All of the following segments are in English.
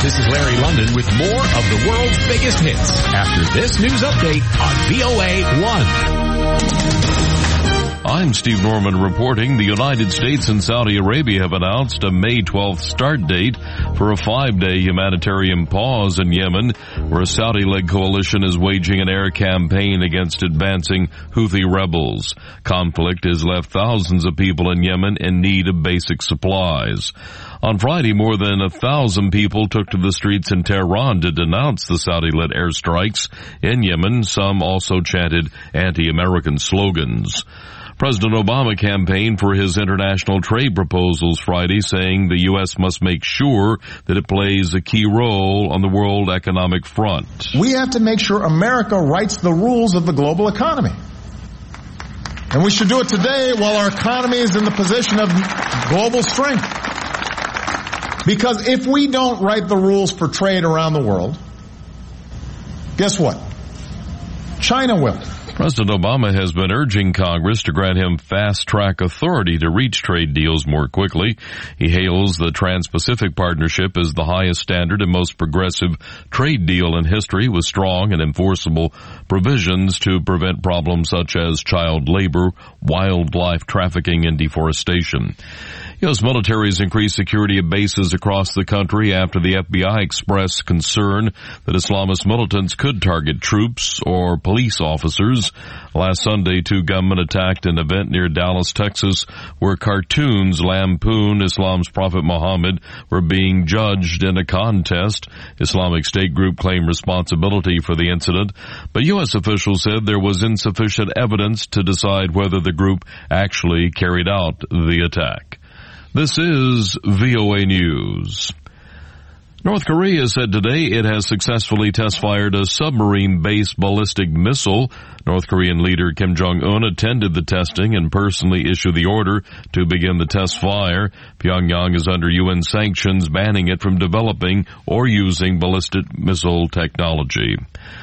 This is Larry London with more of the world's biggest hits after this news update on VOA1. I'm Steve Norman reporting the United States and Saudi Arabia have announced a May 12th start date for a 5-day humanitarian pause in Yemen, where a Saudi-led coalition is waging an air campaign against advancing Houthi rebels. Conflict has left thousands of people in Yemen in need of basic supplies. On Friday, more than 1,000 people took to the streets in Tehran to denounce the Saudi-led airstrikes in Yemen. Some also chanted anti-American slogans. President Obama campaigned for his international trade proposals Friday, saying the U.S. must make sure that it plays a key role on the world economic front. We have to make sure America writes the rules of the global economy. And we should do it today while our economy is in the position of global strength. Because if we don't write the rules for trade around the world, guess what? China will. President Obama has been urging Congress to grant him fast-track authority to reach trade deals more quickly. He hails the Trans-Pacific Partnership as the highest standard and most progressive trade deal in history, with strong and enforceable provisions to prevent problems such as child labor, wildlife trafficking, and deforestation. U.S. military has increased security at bases across the country after the FBI expressed concern that Islamist militants could target troops or police officers. Last Sunday, 2 gunmen attacked an event near Dallas, Texas, where cartoons lampoon Islam's Prophet Muhammad were being judged in a contest. Islamic State group claimed responsibility for the incident, but U.S. officials said there was insufficient evidence to decide whether the group actually carried out the attack. This is VOA News. North Korea said today it has successfully test-fired a submarine-based ballistic missile. North Korean leader Kim Jong-un attended the testing and personally issued the order to begin the test fire. Pyongyang is under UN sanctions banning it from developing or using ballistic missile technology.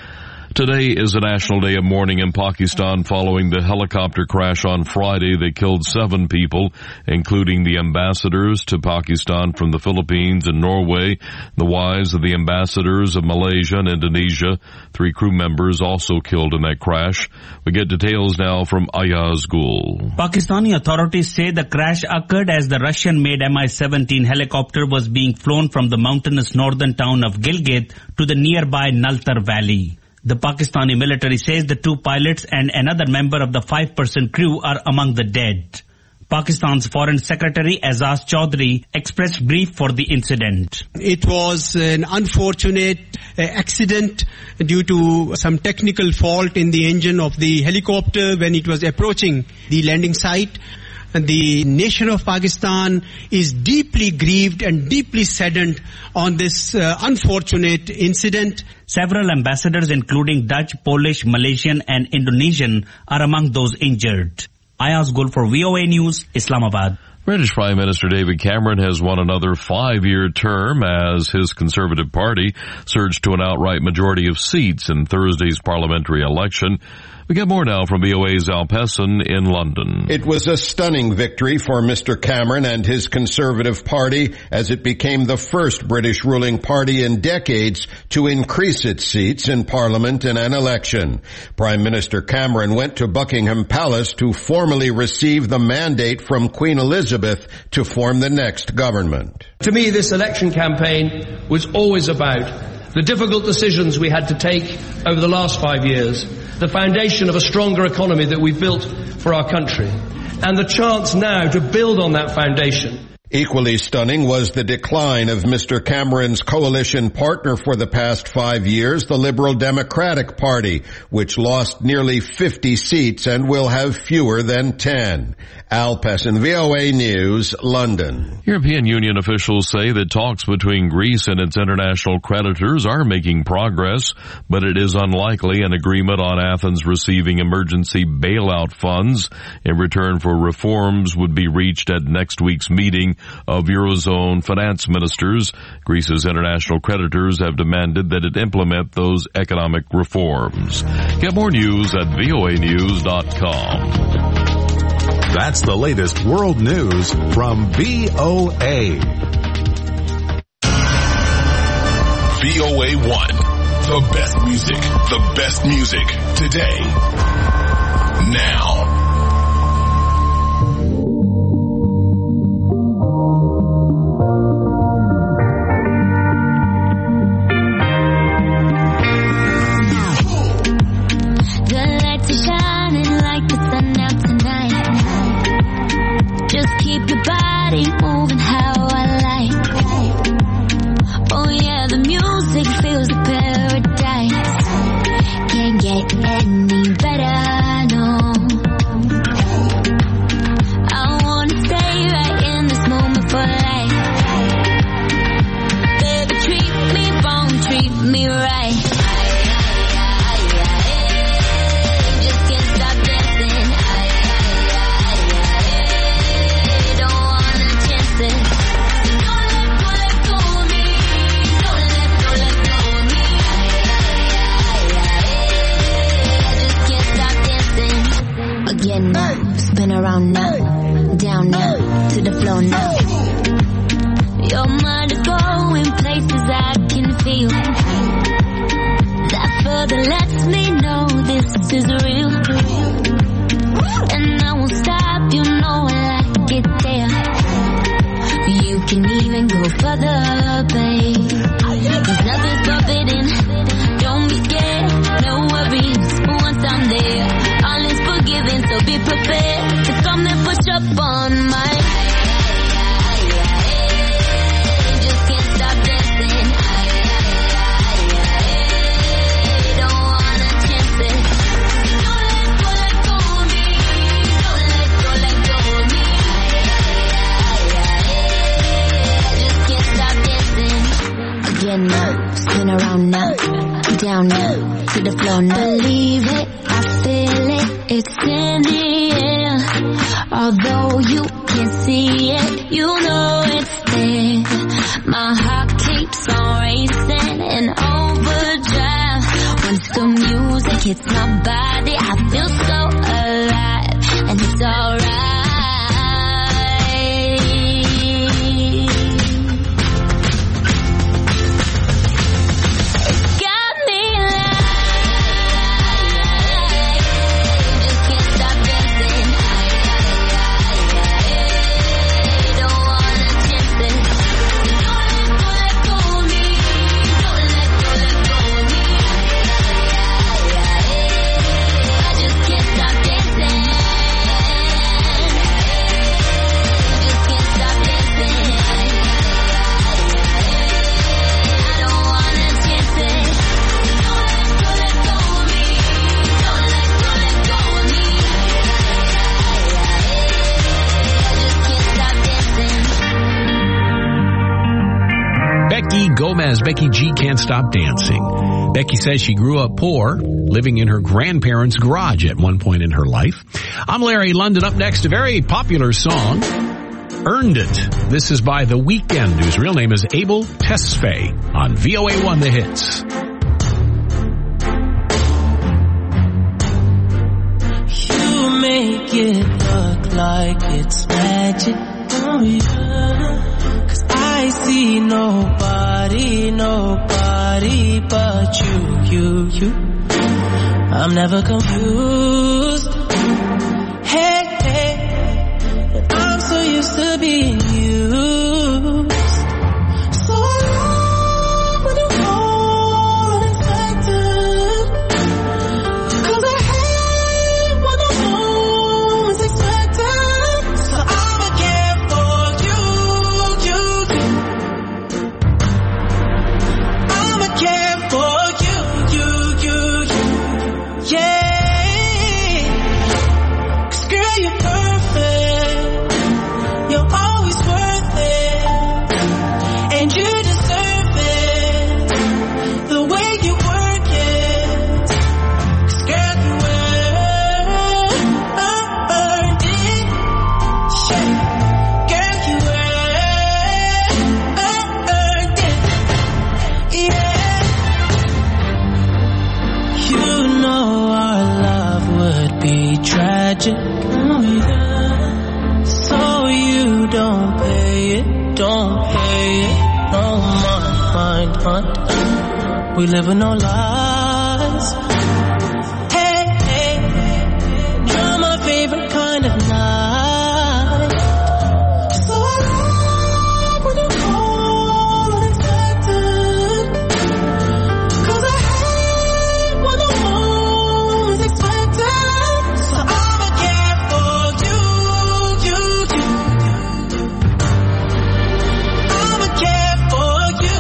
Today is a national day of mourning in Pakistan following the helicopter crash on Friday that killed 7 people, including the ambassadors to Pakistan from the Philippines and Norway, the wives of the ambassadors of Malaysia and Indonesia. 3 crew members also killed in that crash. We get details now from Ayaz Gul. Pakistani authorities say the crash occurred as the Russian-made Mi-17 helicopter was being flown from the mountainous northern town of Gilgit to the nearby Naltar Valley. The Pakistani military says the 2 pilots and another member of the 5-person crew are among the dead. Pakistan's Foreign Secretary Azaz Chaudhry expressed grief for the incident. It was an unfortunate accident due to some technical fault in the engine of the helicopter when it was approaching the landing site. The nation of Pakistan is deeply grieved and deeply saddened on this unfortunate incident. Several ambassadors, including Dutch, Polish, Malaysian and Indonesian, are among those injured. Ayaz Gul for VOA News, Islamabad. British Prime Minister David Cameron has won another 5-year term as his Conservative Party surged to an outright majority of seats in Thursday's parliamentary election. We get more now from VOA's Al Pesson in London. It was a stunning victory for Mr. Cameron and his Conservative Party as it became the first British ruling party in decades to increase its seats in Parliament in an election. Prime Minister Cameron went to Buckingham Palace to formally receive the mandate from Queen Elizabeth to form the next government. To me, this election campaign was always about the difficult decisions we had to take over the last 5 years, the foundation of a stronger economy that we've built for our country, and the chance now to build on that foundation. Equally stunning was the decline of Mr. Cameron's coalition partner for the past 5 years, the Liberal Democratic Party, which lost nearly 50 seats and will have fewer than 10. Al Pesson, VOA News, London. European Union officials say that talks between Greece and its international creditors are making progress, but it is unlikely an agreement on Athens receiving emergency bailout funds in return for reforms would be reached at next week's meeting of Eurozone finance ministers. Greece's international creditors have demanded that it implement those economic reforms. Get more news at voanews.com. That's the latest world news from VOA. VOA1. The best music today. Now. The lights are shining like the sun out tonight. Just keep your body moving how I like. Oh yeah, the music feels like paradise. Can't get any better, no. I wanna stay right in this moment for life. Baby, treat me wrong, treat me right. Just can't stop dancing. Don't wanna chance it. Don't let go of me. Don't let go of me. Just can't stop dancing. Again now, spin around now, down now, to the floor now. Your mind is going places I can feel. That further lets me know this is real. And I won't stop, you know I like it there. You can even go further, babe. 'Cause nothing's forbidden. Don't be scared, no worries. Once I'm there, all is forgiven, so be prepared to come and push up on my. Just can't stop dancing. Don't wanna chance it. Don't let go of me. Don't let go of me. Just can't stop dancing. Again now, spin around now, down now, to the floor now. Believe it, I feel it, it's in the air. Although you can't see it, you know it's there. My heart keeps on racing in overdrive. Once the music hits my body, I feel so alive, and it's alright. It's got me like, just can't stop dancing. Don't wanna chance it. Don't let go of me. Don't let go of me. I just can't stop dancing. Just can't stop dancing. I don't wanna chance it. Don't let go of me. Don't let go of me. I just can't stop dancing. Becky Gomez, Becky G Can't Stop Dancing. Becky says she grew up poor, living in her grandparents' garage at one point in her life. I'm Larry London. Up next, a very popular song, Earned It. This is by The Weeknd, whose real name is Abel Tesfaye, on VOA1 The Hits. You make it look like it's magic, oh yeah. 'Cause I see nobody but you. I'm never confused. Hey, I'm so used to being used. So long when you call unexpected. 'Cause I hate when the moment's expected. So I'ma care for you. I'ma care for you. Yeah. 'Cause girl, you're perfect. You're always worth it. And you deserve it. The way you work it. 'Cause girl, you earned it. Yeah. Girl, you earned it. Yeah. You know our love would be tragic. Oh yeah. So you don't pay it. No mind. We living no lies. Hey, hey, you're my favorite kind of night. So I love when you call unexpected. 'Cause I hate when the moment's expected. So I'ma care for you. I'ma care for you.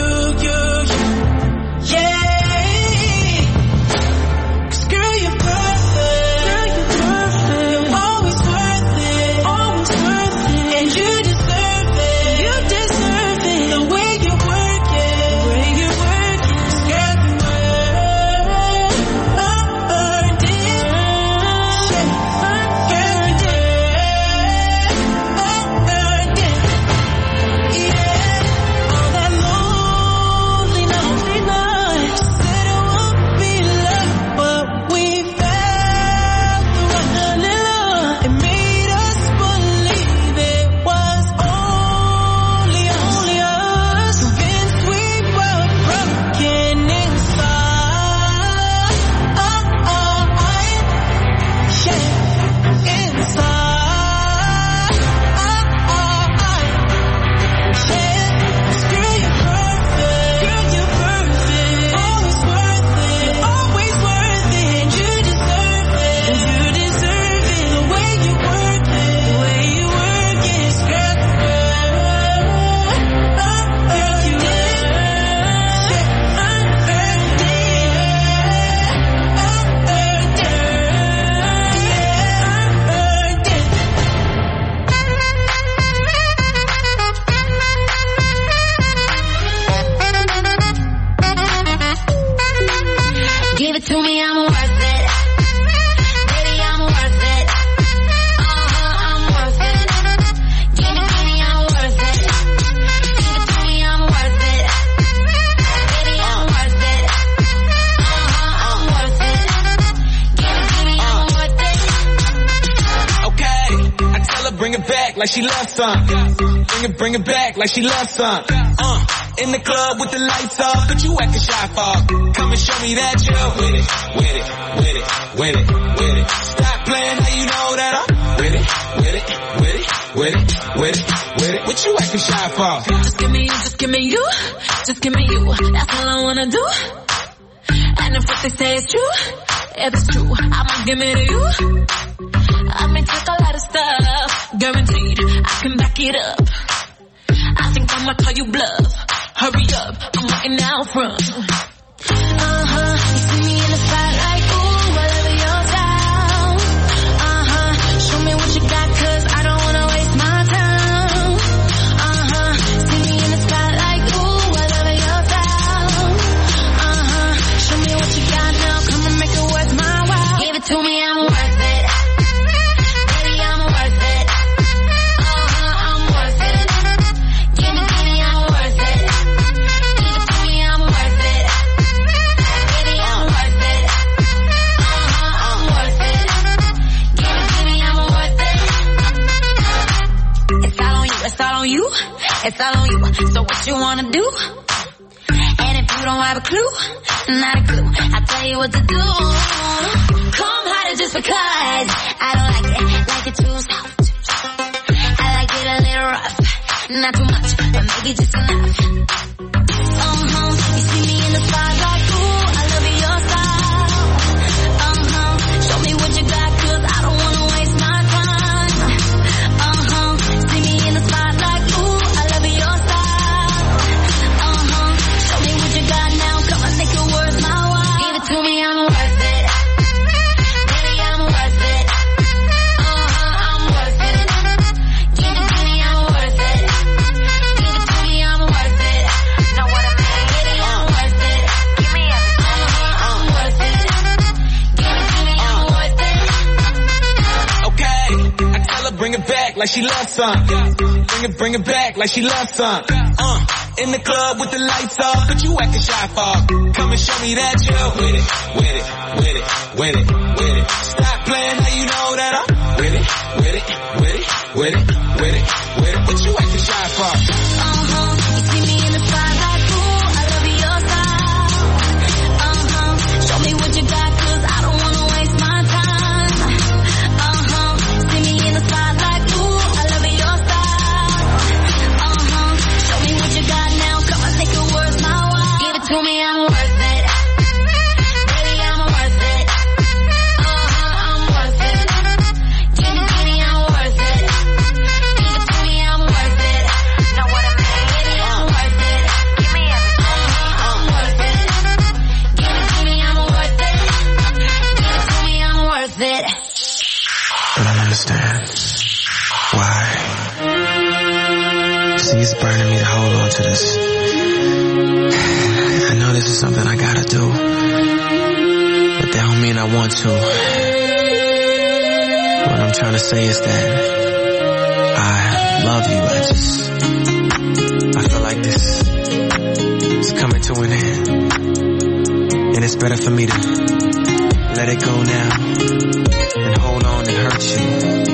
Yeah. 'Cause girl, you're perfect. You're always worth it. And you deserve it. The way you work it. 'Cause girl, you earned it. Earned it. Yeah. All that lonely night. Said it won't be love, but we felt the rush. It made us believe it was only us. Convinced we were broken inside. Girl, you're perfect. Always worth it. And you deserve it. The way you work it. Girl, you Give it to me, I'm worth it. Baby, I'm worth it. I'm worth it. Give it to me, I'm worth it. Give it to me, I'm worth it. Baby, I'm worth it. I'm worth it. Give it to me, I'm worth it. Okay, I tell her bring it back like she loves some. Bring it back like she loves some. In the club with the lights off, but you acting shy for. Come and show me that you're with it. Stop playing, now you know that I'm with it. What you acting shy for? Just give me you. That's all I wanna do. And if what they say is true, if it's true, I'ma give it to you. I may take a lot of stuff, guaranteed I can back it up. I think I'ma call you bluff. Hurry up, I'm waiting out front. You see me in the spotlight, ooh, I love your style. Show me what you got, 'cause I don't wanna waste my time. See me in the spotlight, ooh, I love your style. Show me what you got now, come and make it worth my while. Give it to me, I'm worth it. Baby, I'm worth it. I'm worth it. Give it to me, I'm worth it. Give it to me, I'm worth it. Baby, I'm worth it. I'm worth it. Give it to me, I'm worth it. It's all on you. It's all on you. So what you wanna do? And if you don't have a clue, not a clue, I'll tell you what to do. Come harder just because I don't like it too soft. I like it a little rough, not too much, but maybe just enough. You see me in the spotlight, ooh, I love your style. Show me what you got, 'cause I don't wanna waste my time. See me in the spotlight, ooh, I love your style. Show me what you got now, come on, make it worth my while. Give it to me, I'm worth it. Baby, I'm worth it. I'm worth it. Give it to me, I'm worth it. Give it to me, I'm worth it. Know what I mean? Baby, I'm worth it. Give me everything. I'm worth it. Give it to me, I'm worth it. Okay, I tell her bring it back like she loves some. Bring it back like she loves some. In the club with the lights off, but you acting shy for. Come and show me that you're with it. Stop playing, now you know that I'm with it. What you acting shy for? You see me in the spotlight, ooh, I love your style. something I gotta do. But that don't mean I want to. What I'm trying to say is that I love you. I feel like this is coming to an end. And it's better for me to let it go now than hold on and hurt you.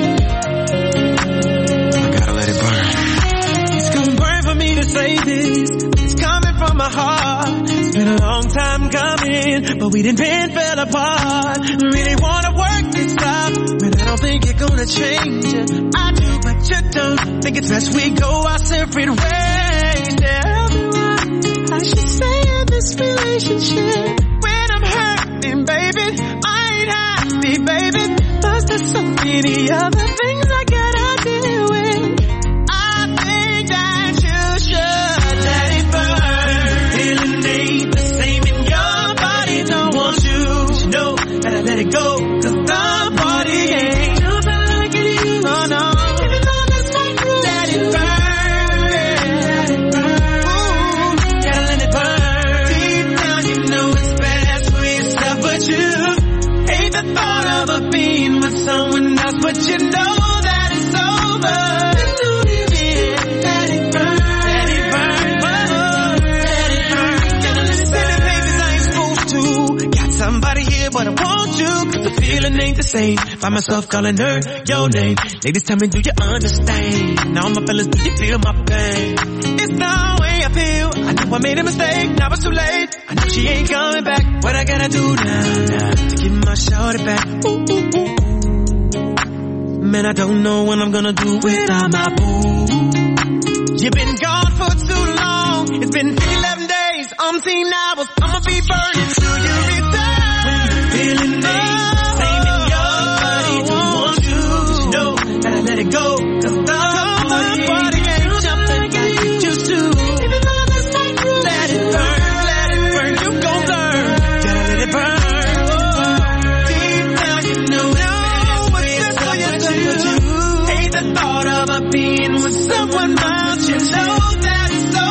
I gotta let it burn. It's gonna burn for me to say this. It's coming from my heart. It's been a long time coming, but we didn't fell apart. Really wanna work this out, but I don't think you're gonna change it. I do, but you don't. Think it's best we go our separate ways. Tell me what I should say in this relationship. When I'm hurting, baby, I ain't happy, baby. Plus there's so many other things I gotta deal with. I think that you should let it burn. Feeling ain't the same in your body. Don't want you to know that I let it go. Cause the party ain't jumping like it used to. Oh no. Even though that's not true. Let it burn. Let it burn. Ooh, gotta let it burn. Deep down you know it's best for yourself, but you hate the thought of a being with someone else, but you know that it's over. Let it burn. Let it burn. Let it burn. Gotta listen to babies I ain't supposed to. Got somebody here, but I want you. Cause the feeling ain't the same. Find myself calling her your name. Ladies, tell me, do you understand? Now my fellas, do you feel my pain? It's the way I feel. I know I made a mistake, now it's too late. I know she ain't coming back. What I gotta do now to get my shorty back? Ooh, ooh, ooh, ooh. Man, I don't know what I'm gonna do without my boo. You've been gone for too long. It's been 11 days, umpteen hours. I'ma be burning till you return. Feeling me, same in your body. Don't want you to know that I let it go. Cause the party ain't jumping like you used to. Even though that's not true. Let it burn, you gon' learn. Gotta let it burn. Deep down you know what's best for you to do. Hate the thought of a being with someone else. You know that it's over.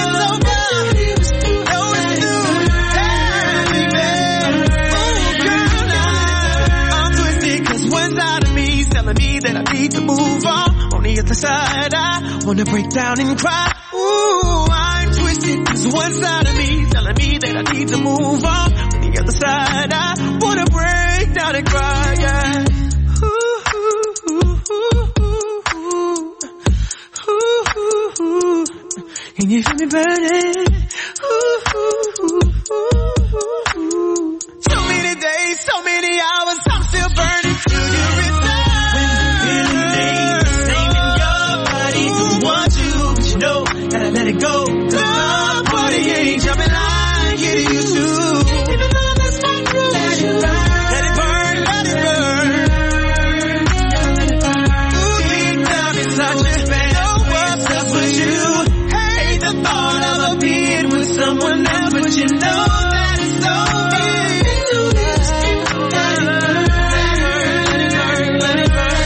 That I need to move on the other side, I wanna break down and cry. Ooh, I'm twisted. Cause one side of me telling me that I need to move on the other side, I wanna break down and cry, yeah. Ooh, ooh, ooh, ooh, ooh, ooh. Can you feel me burning? Ooh, ooh, ooh, ooh, ooh. So many days, so many hours, I'm still burning till you return. Gotta let it go. Cause the party ain't jumping like it used to. Even though that's not true. Let it burn. Let it burn. Let it burn. Let it burn. Ooh, deep down inside you, know what's up with you. Hate the thought of a being with someone else, but you know that it's over. Let it burn.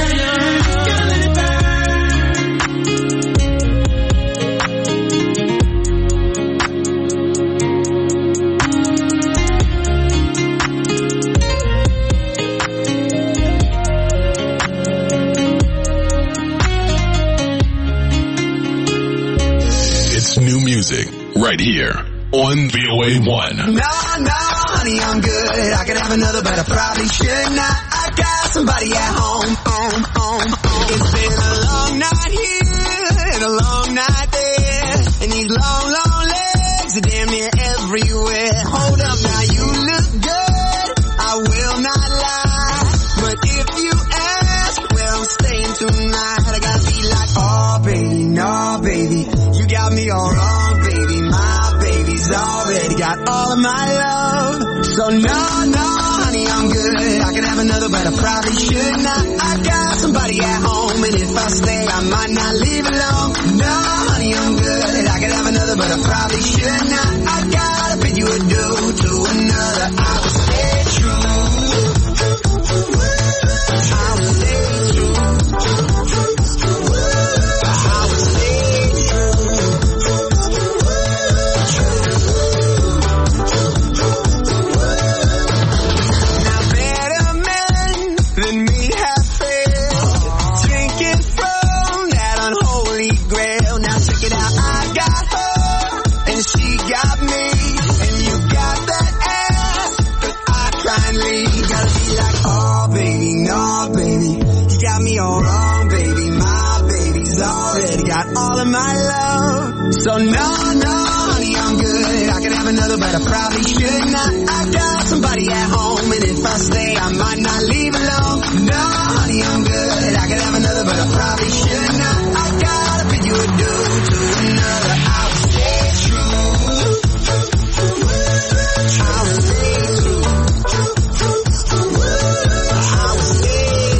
Right here on VOA1. No, honey, I'm good. I could have another, but I probably should not. I got somebody at home. It's been a long night here and a long night there, and these long legs are damn near everywhere. Hold up, now you look good. I will not lie, but if you ask where I'm staying tonight, I gotta be like, oh baby, no baby, you got me all wrong, baby. My baby's already got all of my love. So no, honey, I'm good. I could have another, but I probably should not. I got somebody at home, and if I stay, I might not leave alone. No, honey, I'm good. I could have another, but I probably should not. I gotta bid you adieu to another. I will stay true. I will stay true. I will stay true. me. And you got that ass, but I try and leave. Gotta be like, oh baby, no baby, you got me all wrong, baby. My baby's already got all of my love. So no, honey, I'm good. I could have another, but I probably should not. I got somebody at home, and if I stay, I might not leave alone. No, honey, I'm good. I could have another, but I probably should not. I gotta bid you adieu to another. I'll stay true. I'll stay true. I'll stay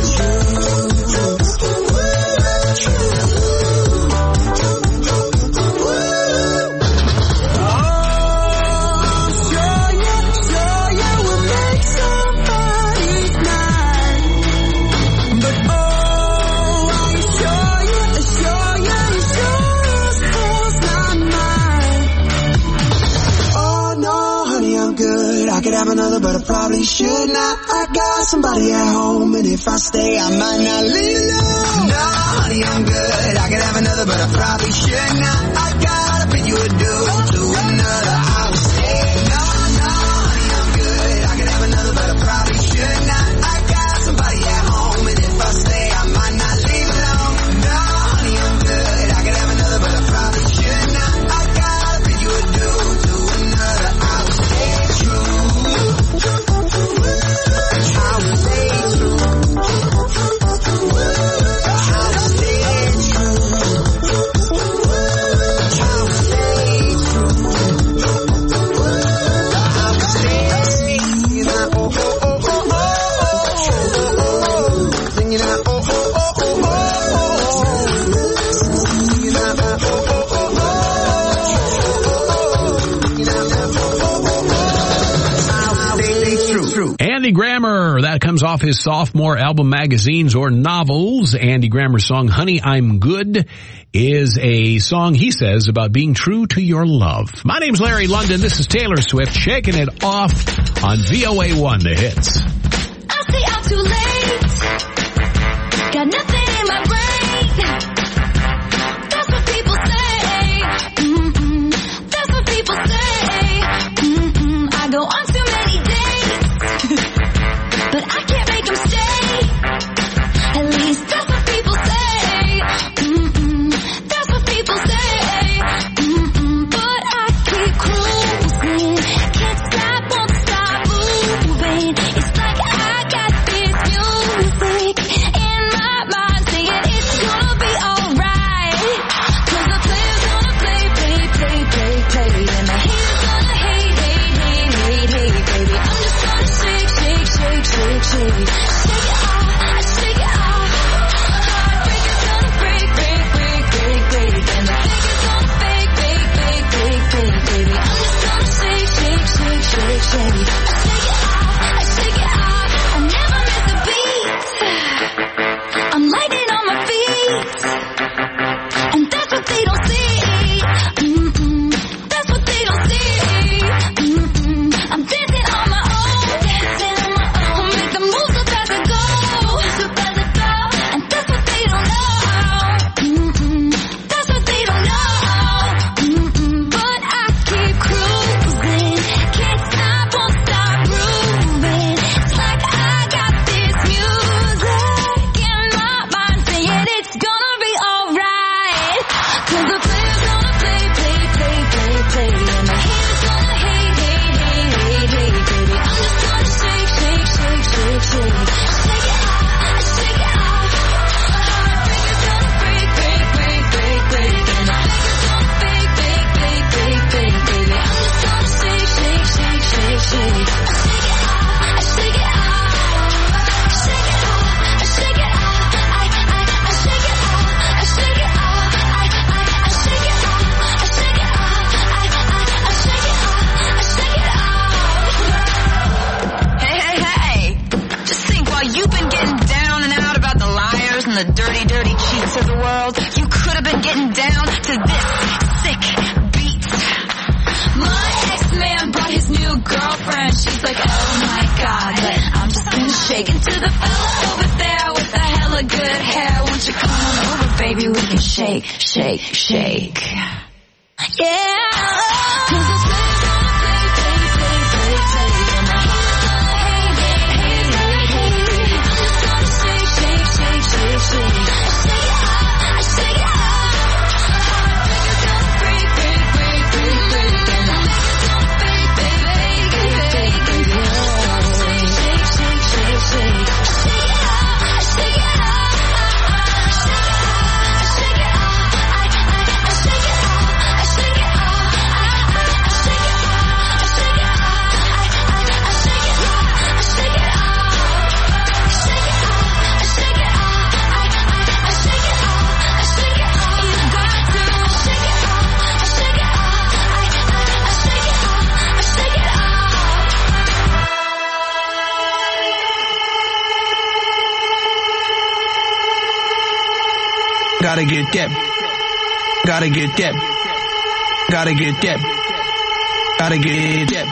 I could have another, but I probably should not. I got somebody at home, and if I stay, I might not leave alone. No, honey, I'm good. I could have another, but I probably should not. I gotta bid you adieu to another. I will stay. No, honey, I'm good. I could have another, but I probably should not. I got somebody at home, and if I stay, I might not leave alone. No, honey, I'm good. I could have another, but I probably should not. I gotta bid you adieu to another. I will stay true. Andy Grammer, that comes off his sophomore album, Magazines or Novels. Andy Grammer's song, Honey, I'm Good, is a song, he says, about being true to your love. My name's Larry London. This is Taylor Swift, shaking it off on VOA1, The Hits. I say I'm too late. Got nothing in my brain. That's what people say. That's what people say. I go on too many days, but I can't make them stay. At least that's what people say. That's what people say. But I keep cruising. Can't stop, won't stop moving. It's like I got this music in my mind saying it's gonna be alright. 'Cause the player's gonna play. And the haters gonna hate, baby. I'm just gonna shake. Shake it off, shake it off. Heartbreaker's gonna break. And the faker's gonna fake, baby. I'm just gonna shake. I shake it off. I never miss a beat. I'm lighting on my feet. And that's what they don't see. That's what they don't see. I'm dancing on my own. I'll make the moves up as I go. And that's what they don't know. That's what they don't know. But I keep cruising. Can't stop, won't stop grooving. It's like I got this music in my mind saying it's gonna be alright. 'Cause the player's gonna play. And the haters gonna hate, baby. I'm just gonna shake. Shake it off, shake it off. Heartbreaker's gonna break. And the faker's gonna fake, baby. I'm just gonna shake. I shake it off. Shake it off. I shake it off. I shake it off. I shake it off. I shake it off. I shake it off. Hey. Just think, while you've been getting down and out about the liars and the dirty cheats of the world, you could have been getting down to this sick beat. My ex-man brought his new girlfriend. She's like, oh my God, but I'm just gonna shake into the fella over there with the hella good hair. Won't you come on over, baby? We can shake. Yeah. 'Cause the Gotta get that. Gotta get that. Gotta get that. Gotta get that.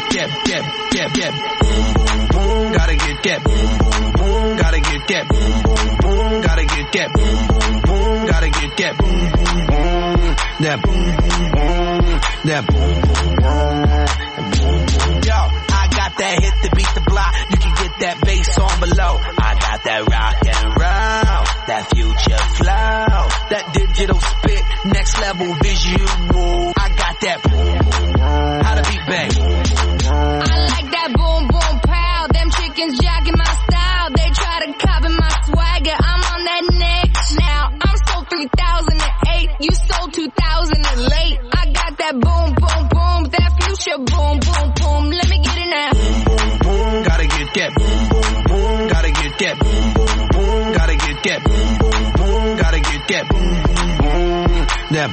Gotta get that. Gotta get that. Gotta get that. Gotta get that. That. Yo, I got that hit to beat the block. You can get that bass on below. I got that rock and roll, that future flow, that digital spit, next level visual. I got that. How to beat bang. I like that boom boom pow. Them chickens jacking my style. They try to copy my swagger. I'm on that next now. I'm sold 3008. You sold 2000 late. I got that boom boom boom. That future boom boom boom. Let me get it now. Gotta get that. Gotta get that. Gotta get that. Gotta get that. That.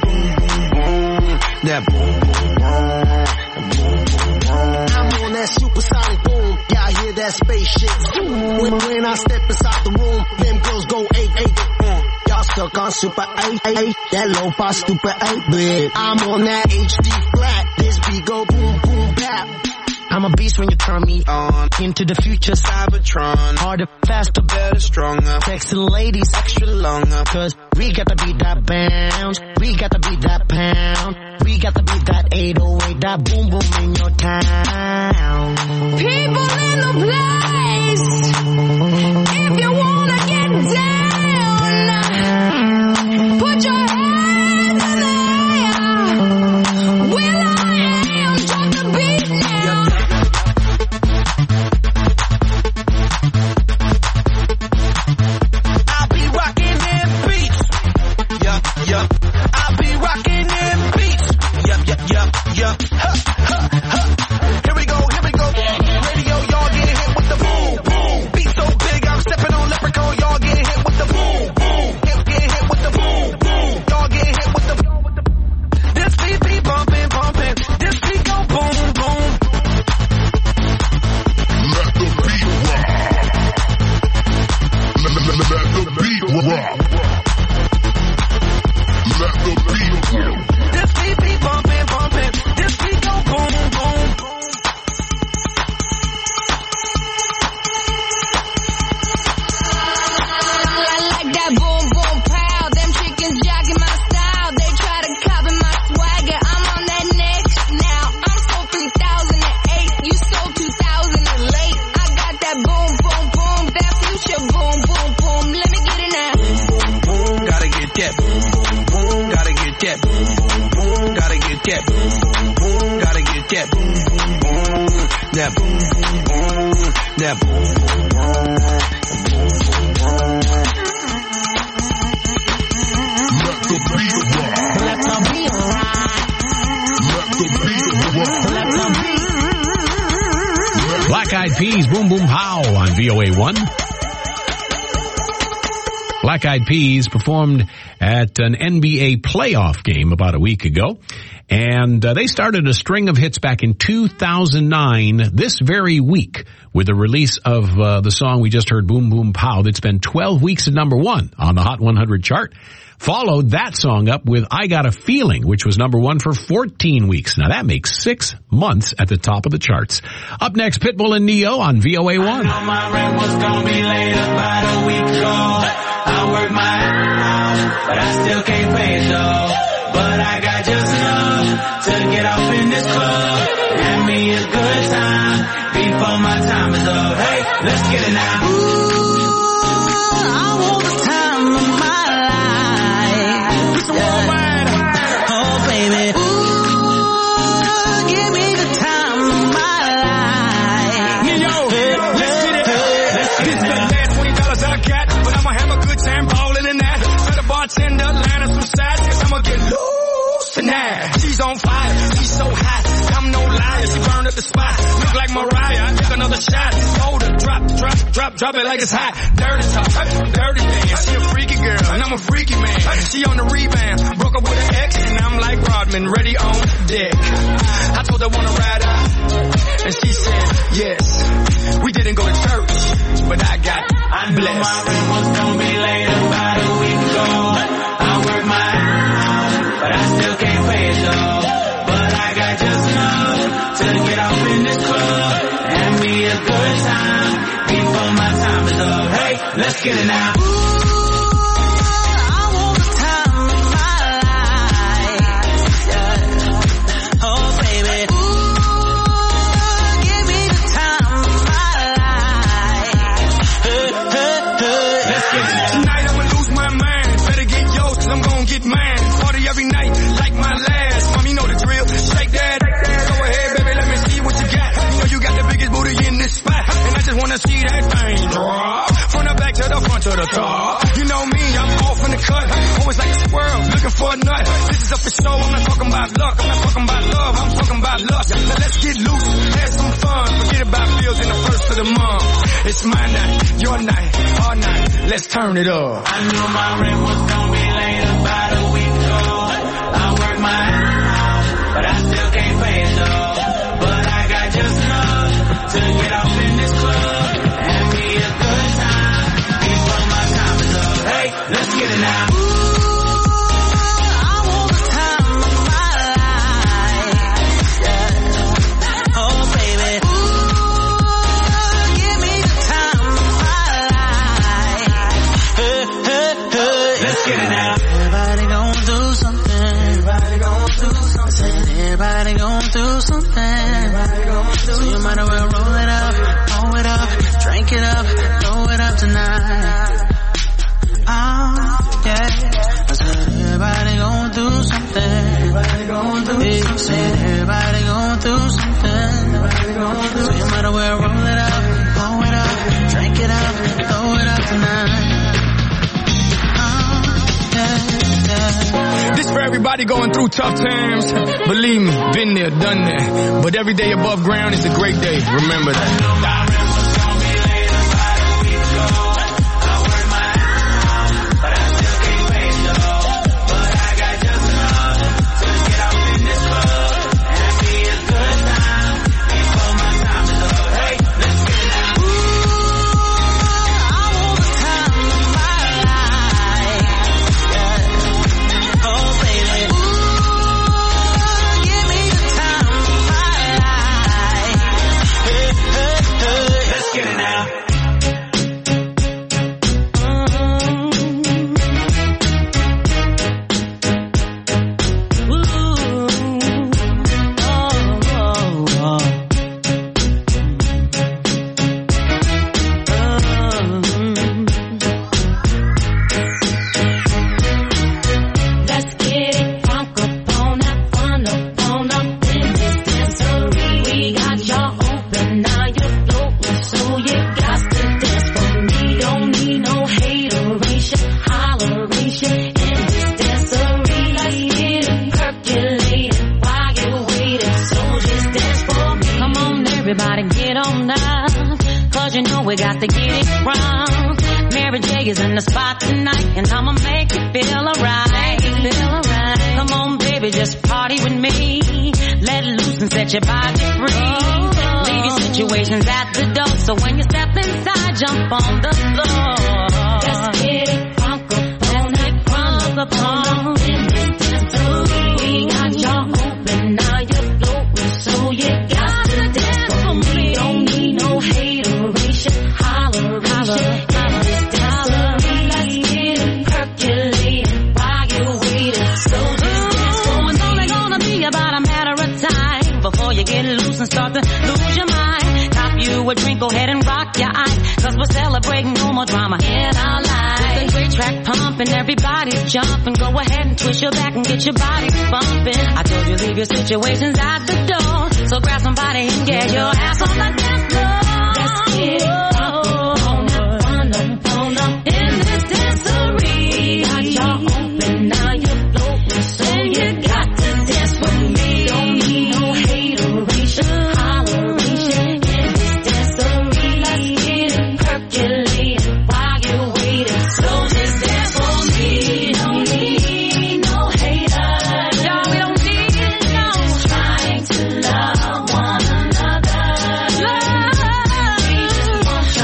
I'm on that supersonic boom. Y'all hear that spaceship zoom. When I step inside the room, them girls go 8-8. Y'all stuck on super 8-8. That lo-fi stupid 8-bit. I'm on that HD flat. This beat go boom boom bap. I'm a beast when you turn me on. Into the future, Cybertron. Harder, faster, better, stronger. Sexy ladies, extra longer. Cause we got to beat that bounce. We got to beat that pound. We got to beat that 808, that boom boom in your town. People in the place. If you wanna get down, put your hands in the air. Will I am, drop the beat now. I'll be rocking them beats. Yup. I'll be rocking them beats. Yup. Here we go. Radio, y'all get hit with the boom, boom. Beat so big, I'm stepping on leprechaun. Y'all get hit with the boom, boom. Get hit with the boom, boom. Y'all get hit with the boom. This beat be bumping. This beat go boom, boom. Let the beat rock. Let the beat rock. Let the beat rock. This beat be bumping. This beat go boom, boom. I like that boom boom pow. Them chickens jacking my style. They try to copy my swagger. I'm on that next now. I'm sold 3008. You sold 2000 late. I got that boom boom boom. That future boom boom boom. Let me get it now. Gotta get that. Gotta get that. Gotta get that. Gotta get that. That. That. Let the beat rock. Let the beat rock. Let the beat rock. Let the beat. Black Eyed Peas, Boom Boom Pow on VOA1. Black Eyed Peas performed at an NBA playoff game about a week ago. And they started a string of hits back in 2009 this very week with the release of the song we just heard, Boom Boom Pow, that's been 12 weeks at number 1 on the Hot 100 chart. Followed that song up with I Got a Feeling, which was number 1 for 14 weeks. Now that makes 6 months at the top of the charts. Up next, Pitbull and Neo on VOA1. I know my rent was gonna be late about a week ago. I work my ass off, but I still can't pay it though. But I got just enough to get off in this club. Have me a good time before my time is up. Hey, let's get it now. I want the time of my life. It's worldwide. Oh, baby. Give me the time of my life. Let's get it. This is the last $20 I got, but I'ma have a good time balling in that. Tell the bartender, line up some sides, cause I'ma get loose tonight. She's on fire, she's so hot, I'm no liar, she burned up the spot. Look like Mariah, I took another shot. Hold her, drop it like it's hot. Dirty talk, dirty dance. She a freaky girl, and I'm a freaky man. She on the rebound, broke up with an ex, and I'm like Rodman, ready on deck. I told her wanna ride out, and she said yes. We didn't go to church, but I got blessed. I knew my rent was gonna be late about a week ago. I worked get it now. See that thing drop from the back to the front to the top. You know me, I'm off in the cut. Always like a squirrel, looking for a nut. This is up for show, I'm not talking about luck. I'm not talking about love, I'm talking about lust. Now let's get loose, have some fun. Forget about bills in the first of the month. It's my night, your night, our night. Let's turn it up. I knew my rent was gonna be late about a week ago. I worked my ass off, but I still can't pay it though. But I got just enough to get off in this club. Let's get it now. Ooh, I want the time of my life. Yeah. Oh, baby. Ooh, give me the time of my life. Let's get it now. Everybody gon' do something. Everybody gon' do something. Everybody gon' do something. Everybody gon' do so you might as well roll it up, drink it up, throw it up tonight. Yeah, I said everybody gon' do something. Everybody gon' do something. Everybody gon' do something. Everybody gon' do so you might as well roll it up, blow it up, drink it up, throw it up tonight. This for everybody going through tough times. Believe me, been there, done that. But every day above ground is a great day. Remember that. So when you step inside, jump on the floor. Let's get it crunk up on in this dance. We got y'all open, now you're floating, so you got to dance for me. Don't need no hateration, holleration. In this dancery, let's get it percolating while you're waiting. So just dance for me. It's only gonna be about a matter of time before you get loose and start to lose your mind. You a drink, go ahead and rock your eyes, cause we're celebrating no more drama in our lives. With a great track pumping, everybody's jumping. Go ahead and twist your back and get your body bumping. I told you leave your situations at the door, so grab somebody and get your ass on the dance floor. Let's get it on up in this dancery. Got y'all open, now you're floating, so you got to dance with me. Don't need no hateration, holleration. While you're waiting, so just dance for me. Don't need no haters. No, we don't need no trying to love one another. We just want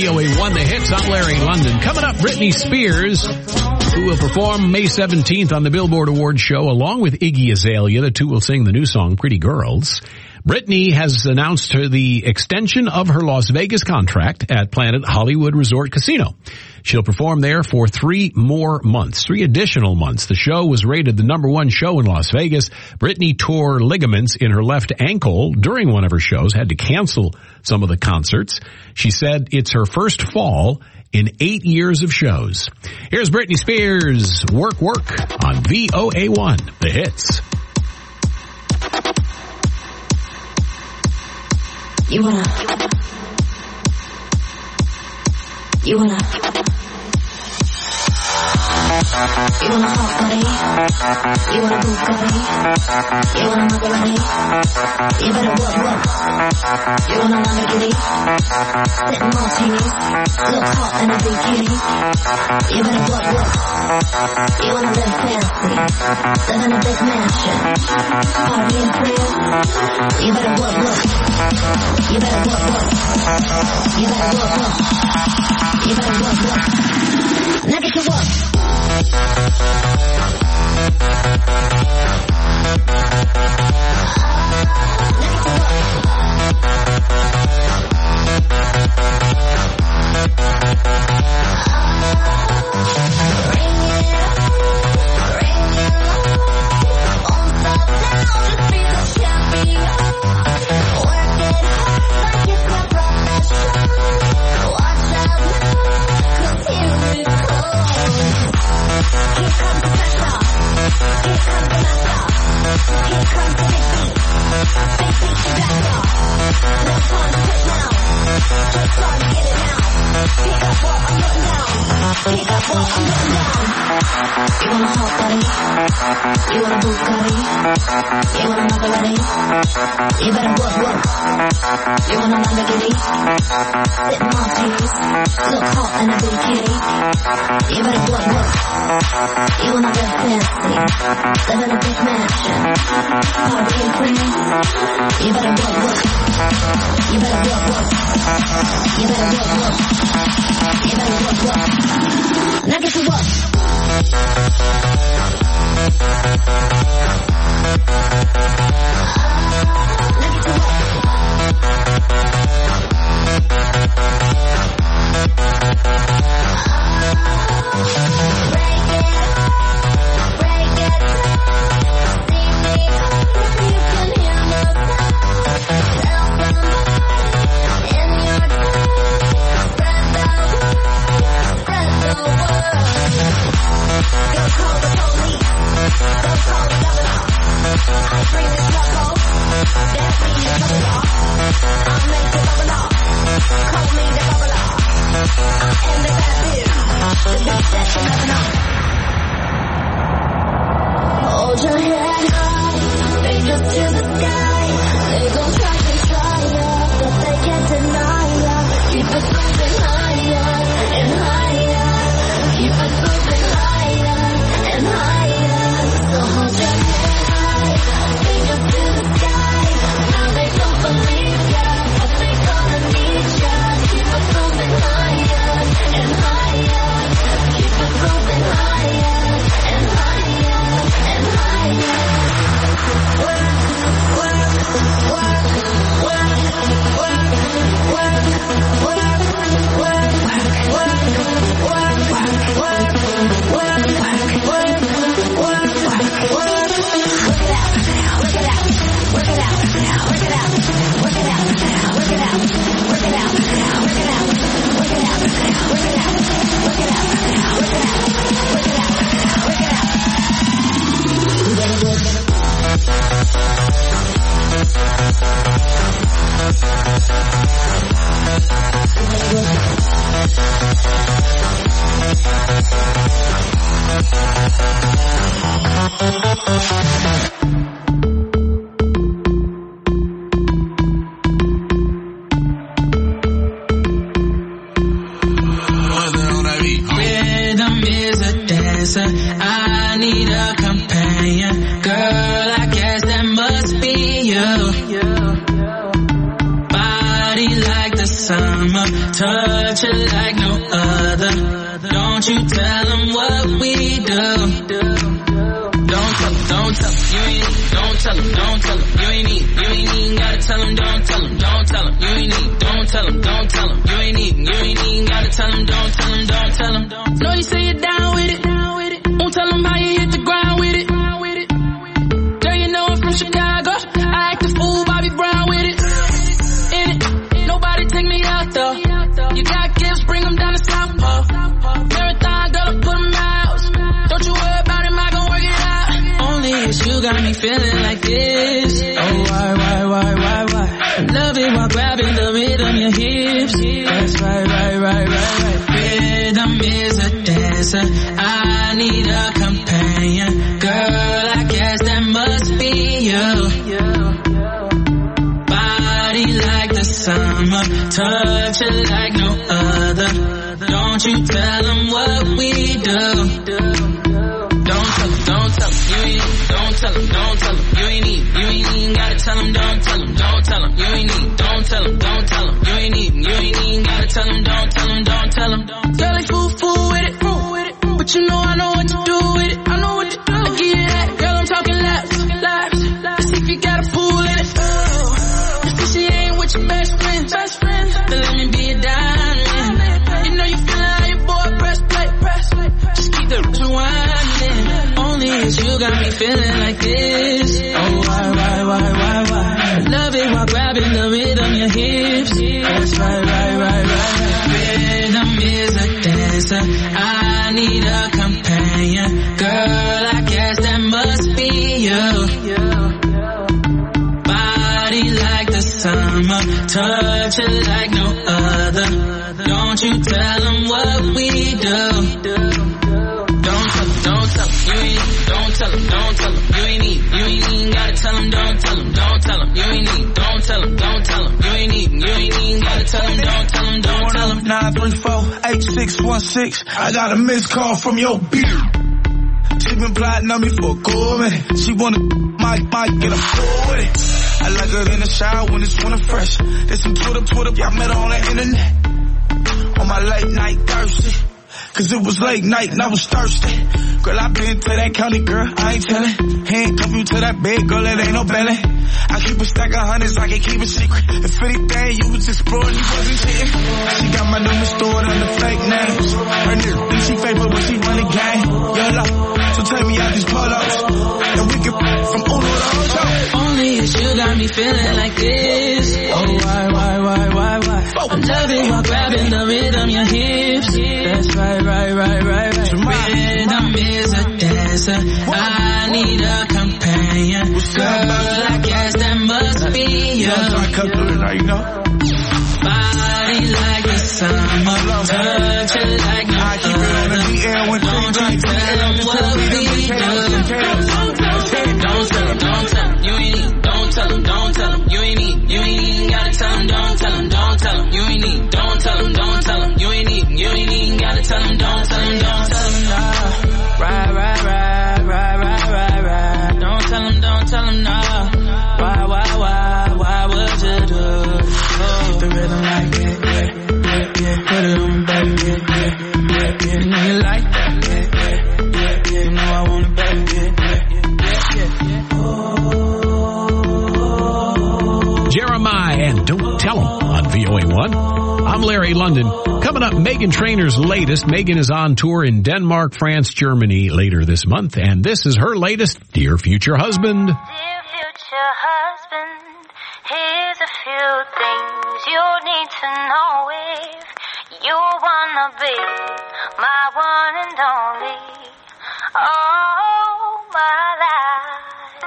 VOA1 The Hits. I'm Larry London. Coming up, Britney Spears, who will perform May 17th on the Billboard Awards show along with Iggy Azalea. The two will sing the new song, Pretty Girls. Britney has announced the extension of her Las Vegas contract at Planet Hollywood Resort Casino. She'll perform there for 3 more months, 3 additional months. The show was rated the #1 show in Las Vegas. Britney tore ligaments in her left ankle during one of her shows, had to cancel some of the concerts. She said it's her first fall in 8 years of shows. Here's Britney Spears, Work Work on VOA1, The Hits. You wanna hot body? You wanna Bugatti? You wanna Maserati? You better work. You wanna Lamborghini? Sitting martinis, look hot in a bikini. You better work. You wanna live fancy, live in a big mansion, party in crib. You better work. You better work. You better work. You better work. Now get to work. You wanna hot body? You wanna Bugatti? You wanna Maserati? You better work. You wanna Lamborghini? Sitting martinis, look hot in a bikini. You better work. You wanna live fancy, live in a big mansion, party in crib. You better work. You better work. You better work. You better work. Now get to work. Hold your head high, reach up to the sky. They gon' try to try ya, but they can't deny ya. Keep us moving higher and higher. Keep us moving higher and higher. So hold your head high, reach up to the sky. Now they don't believe ya, but they gonna need ya. Keep us moving higher and higher. Keep us moving higher and higher and higher. Rhythm is a dancer. I need a companion. Girl, I guess that must be you. Body like the summer, touch it like no other. Don't you tell them what we do. Don't tell them, you ain't need, don't tell them, you ain't need, gotta tell them, don't tell them, you ain't need, don't tell them, you ain't need, gotta tell them, don't tell them. Know you say you're down with it, won't tell them how you hit the ground with it. Girl, you know I'm from Chicago, I act a fool, Bobby Brown with it. In it, nobody take me out though. You got gifts, bring them down to South Pole. Marathon, girl, put them out. Don't you worry about it, I gon' work it out. Only if you got me feeling like this. Oh, why? Love it while grabbing the rhythm, your hips. That's right. Rhythm is a dancer. I need a companion. Girl, I guess that must be you. Body like the summer, touch it like no other. Don't you tell them what we do. Don't tell them, you ain't need, don't tell them, you ain't need, gotta tell them, don't tell them, you ain't need, don't tell them, you ain't need, gotta tell them, don't tell them. Girl, like fool with it, but you know I know what to do with it, I give you that, girl, I'm talking laps, let's see if you got a fool in it, if she ain't with your best friend, then let me be a diamond, you know you feeling like your boy press play, just keep the rewinding, only as you got me feeling like this, oh why, love it while grabbing the rhythm, your hips, that's right, rhythm is a dancer, I need a companion, girl, I guess that must be you, body like the summer, touch it like no other, don't you tell them what we do. Don't tell them, you ain't need, don't tell them, you ain't need, gotta tell them, don't tell them, you ain't need, don't tell them, you ain't need, gotta tell them, don't tell them. 934-8616, I got a missed call from your beer. She been plotting on me for a cool minute. She wanna my get a full with it. I like her in the shower when it's winter fresh. There's some Twitter, I met her on the internet. On my late night thirsty. Cause it was late night and I was thirsty. Girl, I been to that county, girl, I ain't tellin'. Handcuff you to that bed, girl, it ain't no belly. I keep a stack of hundreds, I can keep it secret. If anything, you was exploring, you wasn't cheating. She got my number stored under fake names. Her nigga think she fake, but when she run the game, YOLO. So take me out these pull-ups, and we can from Uno to Ocho. Only if you got me feeling like this. Oh, why? I'm loving while grabbing the rhythm, your hips. That's right. Rhythm is a dancer. I need a companion. Girl, I guess that must be you. Body like the summer, touch it like no other. Don't you tell them what we do. Don't tell them, you ain't need, don't tell them, you ain't need, gotta tell them, don't tell them, you ain't need, don't tell them, you ain't need, gotta tell them, don't tell them, right, don't tell them, no, why would you do, keep the rhythm like it, yeah, put it on, baby, yeah, you know you like that, yeah, you know I want it, baby, yeah. Jeremiah and Don't Tell 'Em on VOA1. I'm Larry London. Coming up, Meghan Trainor's latest. Meghan is on tour in Denmark, France, Germany later this month, and this is her latest Dear Future Husband. Dear future husband, here's a few things you need to know if you wanna be my one and only. Oh, my life.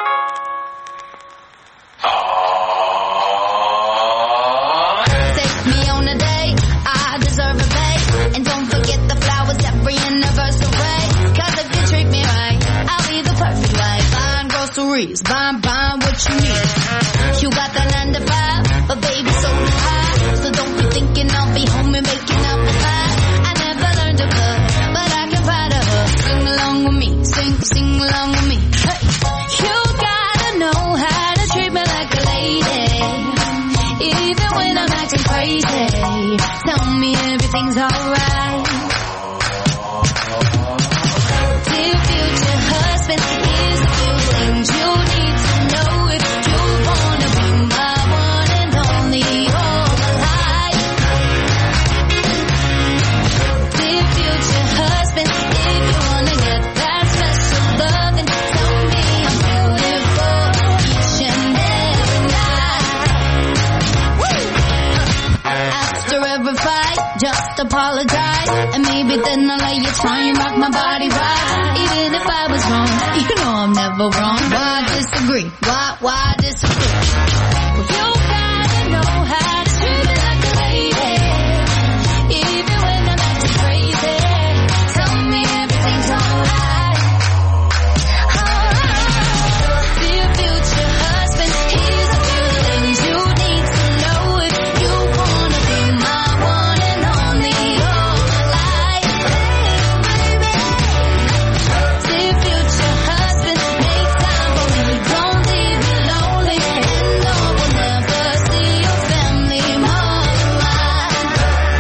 Take me on a date, I deserve a bait. And don't forget the flowers every anniversary. Cause if you treat me right, I'll be the perfect wife. Buying groceries, buying what you need. You got the 9 to 5, but baby so do I. So don't be thinking I'll be home and making up the pie. I never learned to cook, but I can find a hook. Sing along with me, sing along with me. Hey. You gotta know how to treat me like a lady, even when I'm acting crazy. everything's alright. Dear future husband, here's a few things you need to know if you wanna be my one and only all my life. Dear future husband, if you wanna get that special love, then tell me I'm beautiful each and every night. After every fight, just apologize, and maybe then I'll let you try and rock my body right. Even if I was wrong, you know I'm never wrong. Why disagree? Why disagree? Well, you gotta know how to treat me like a lady, even when I'm acting crazy. Tell me everything's alright. Dear future husband, here's a few things you need to know if you wanna be my one and only all my life. Dear future husband, make time for me, don't leave me lonely, and no one ever see your family more than mine.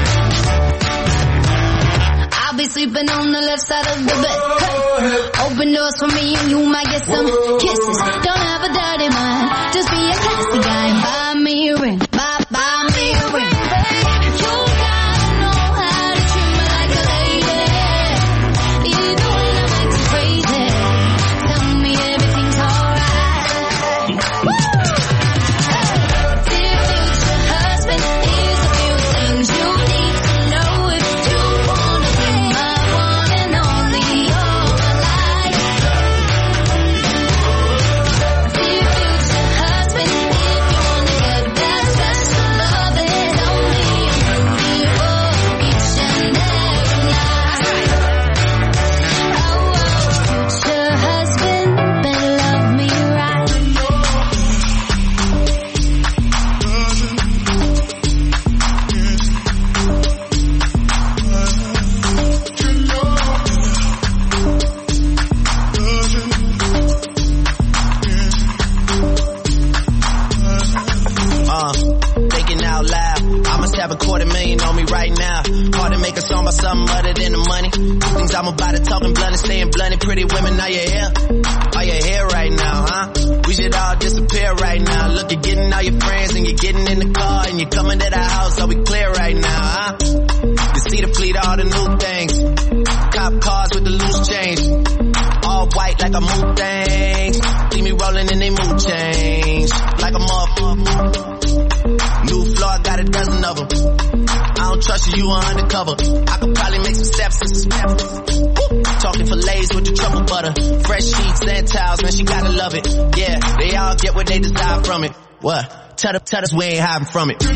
I'll be sleeping on the left side of the bed. Open doors for me and you might get some kisses. Don't have a dirty mind, just be a classy guy and buy me a ring. Buy me a ring. You gotta know how to treat me like a lady, even when I'm acting crazy. Tell me everything's alright. Dear future husband, here's a few things you need to know if you wanna be my one and only all my life. Dear future husband, if you wanna get that special love, then tell me I'm beautiful each and every night. Future husband, better love me right. Thinking out loud. I must have $250,000 on me right now. Hard to make a song about something other than the money. Two things I'm about to talking blunt and staying blunt. Pretty women, are you here? Are you here right now, huh? We should all disappear right now. Look, you're getting all your friends and you're getting in the car and you're coming to the house. Are we clear right now, huh? You see the fleet, all the new things. Cop cars with the loose change. All white like a mood thing. See me rolling in they mood change. Like a motherfucker. New floor, I got a dozen of them. I don't trust you, you are undercover. I could probably make some steps and some steps. Talking fillets with the truffle butter. Fresh sheets and towels, man, she gotta love it. Yeah, they all get what they desire from it. What? Tell us we ain't hiding from it.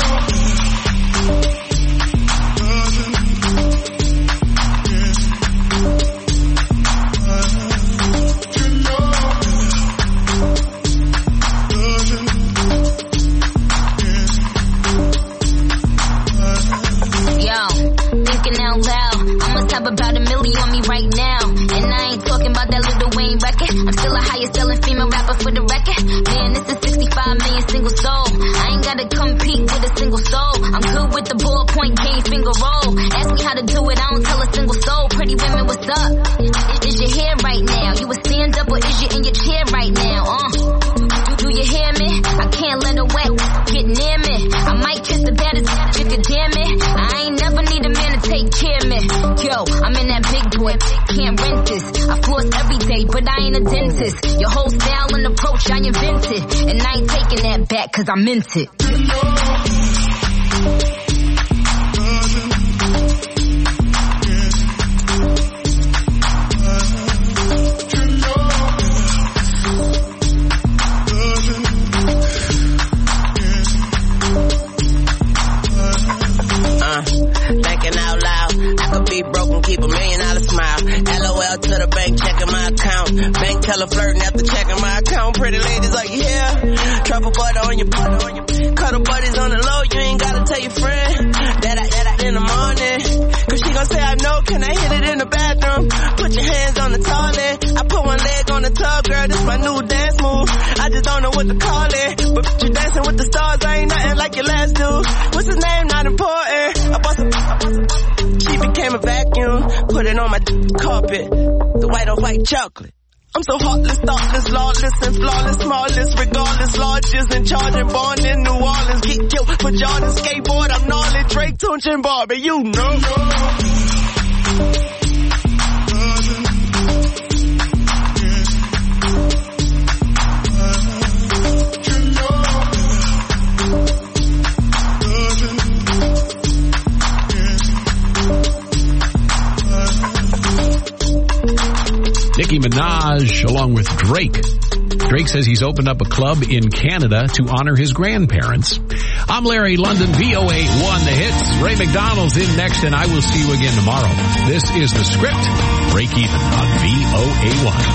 About $1 million on me right now, and I ain't talking about that Lil Wayne record. I'm still a highest selling female rapper for the record. Man, this is 65 million single soul. I ain't gotta compete with a single soul. I'm good with the ballpoint game, finger roll. Ask me how to do it, I don't tell a single soul. Pretty women, what's up? Is your hair right now? You a stand up or is you in your chair right now? Do you hear me? I can't let a wet get near me. I might kiss the baddest you can damn it. I ain't never need a man to take care of me. Yo, I'm in that big boy, can't rent this. I floss every day, but I ain't a dentist. Your whole style and approach I invented, and I ain't taking that back cause I meant it. Thinking out loud, I could be broke and keep $1 million smile. LOL to the bank, checking my account. Bank teller flirting after checking my account. Pretty ladies like, yeah, truffle butter on your cuddle buddies on the low. You ain't gotta tell your friend that I in the morning. Cause she gon' say I know, can I hit it in the bathroom? Put your hands on the toilet. I put one leg on the tub, girl, this my new dance move. I just don't know what to call it, but you dancing with the stars, I ain't nothing like your last dude. What's his name? Not important. I bust floating on my carpet, the white on white chocolate. I'm so heartless, thoughtless, lawless, and flawless, smallest, regardless, largest, and charging, born in New Orleans, get killed for Jordan, skateboard, I'm gnarly, Drake, Tunch, and Barbie, you know. Nicki Minaj along with Drake. Drake says he's opened up a club in Canada to honor his grandparents. I'm Larry London, VOA 1 The Hits. Ray McDonald's in next, and I will see you again tomorrow. This is The Script. Break even on VOA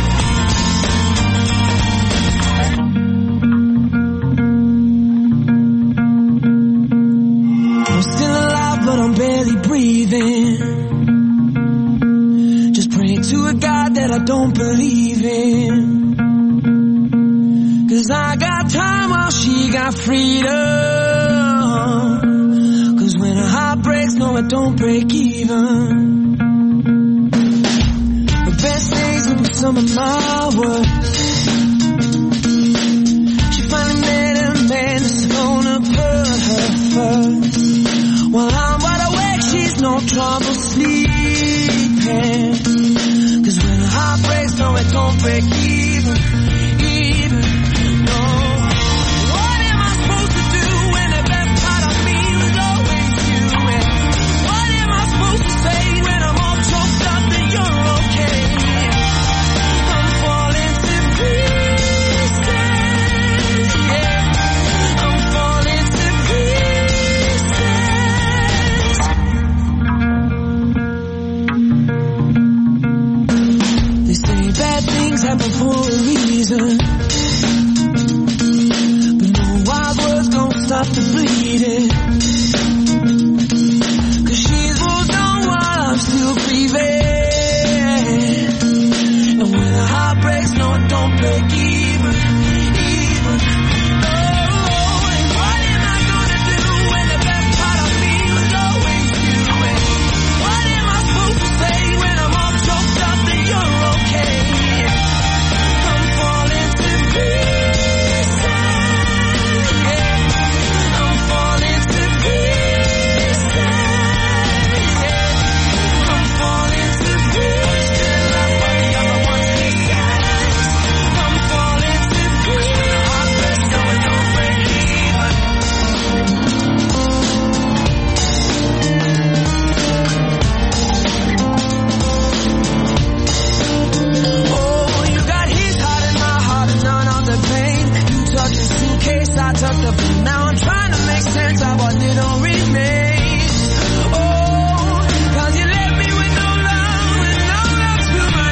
1. I'm still alive, but I'm barely breathing. To a God that I don't believe in. 'Cause I got time while she got freedom. 'Cause when a heart breaks, no it don't break even. The best days will be some of my worst. She finally met a man that's gonna put her first. While I'm wide awake, she's no trouble sleeping. Heart breaks, no it don't break even, no. What am I supposed to do when the best part of me was always you? And what am I supposed to say when I'm all choked up that you're okay? I'm falling to pieces, yeah. I'm falling to bad things happen for a reason, but no wild words gon' stop the bleeding. 'Cause she's moved on while I'm still grieving. And when a heart breaks, no it don't break even. Oh, and what am I gonna do when the best part of me was always you? And what am I supposed to say when I'm all choked up that you're okay? I tucked up and now I'm trying to make sense of what little remains. Oh, 'cause you left me with no love and no love to my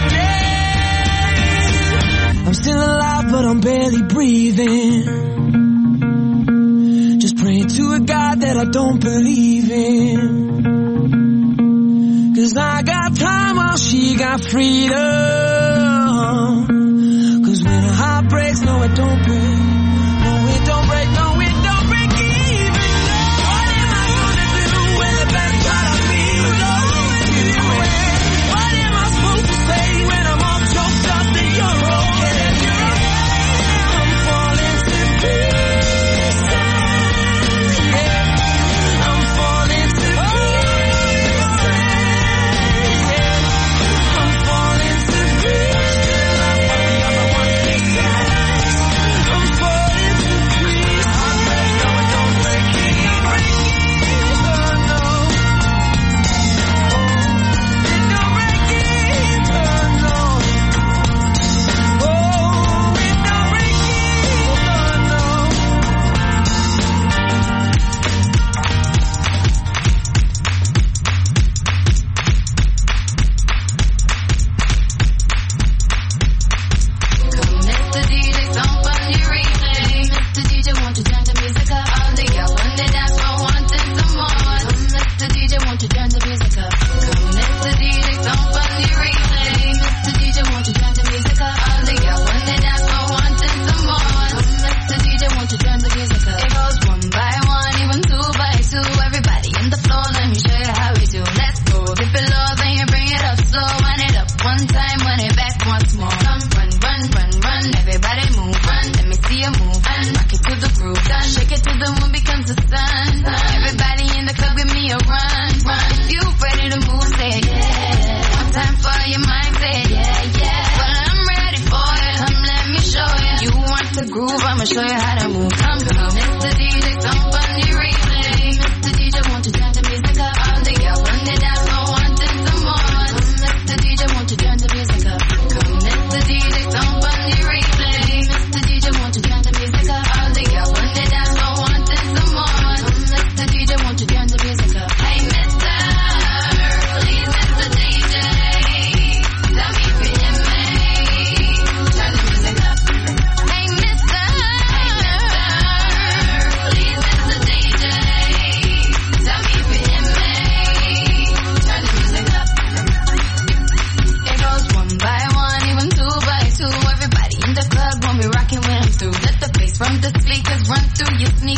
name. I'm still alive but I'm barely breathing. Just praying to a God that I don't believe in. 'Cause I got time while she got freedom. 'Cause when a heart breaks, no it don't break. Don't break, no, it don't break even. What am I gonna do when the best part of me was always you? What am I supposed to say when I'm all choked up that you're okay? I'm falling to pieces, yeah. I'm falling to pieces, yeah. I'm falling to pieces. I'm Shake it till the moon becomes the sun. Everybody in the club, give me a run. If you ready to move, say yeah. One time for your mind, say yeah. Well, I'm ready for it. Come, let me show you. You want the groove, I'ma show you how to move. Come, Mr. DJ, some funny replay. Mr. DJ, won't you turn the music up? All the girls on the dance floor wanting some more. Mr. DJ, won't you turn the music up? Come, Mr. DJ, some funny replay. Mr. DJ, won't you turn the music up? All the girls on the dance floor wanting some more. Mr. DJ, won't you turn the music up? Hey, Mr. Please, Mr. DJ, tell me if you hear me. Turn the music up. Hey, Mr. Please, Mr. DJ, tell me if you hear me. Turn the music up. It goes one by one, even two by two. Everybody in the club when we rockin' when I'm through. Let the bass from the speakers run through your sneakers.